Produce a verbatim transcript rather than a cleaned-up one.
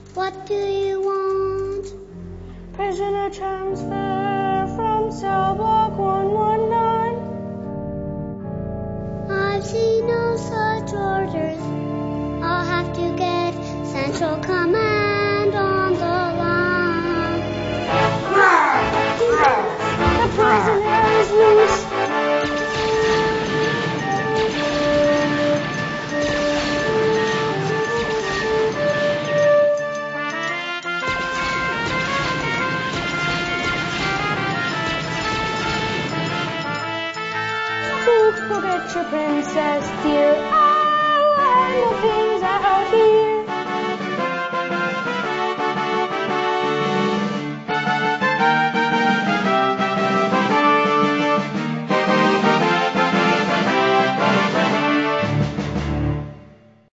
What do you want? Prisoner transfer from cell block one one nine. I've seen no such orders. I'll have to get Central Command.